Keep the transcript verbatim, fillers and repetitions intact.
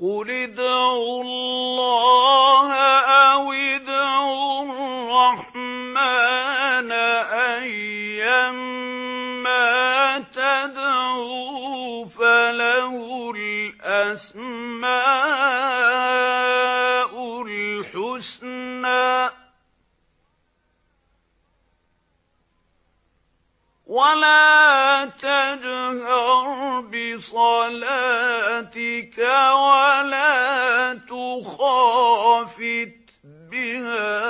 قُلِ ادْعُوا اللَّهَ أَوِ ادْعُوا الرَّحْمَٰنَ أَيًّا مَّا تَدْعُوا فَلَهُ الْأَسْمَاءُ الْحُسْنَىٰ ۚ وَلَا تَجْهَرْ بِصَلَاتِكَ وَلَا تُخَافِتْ بِهَا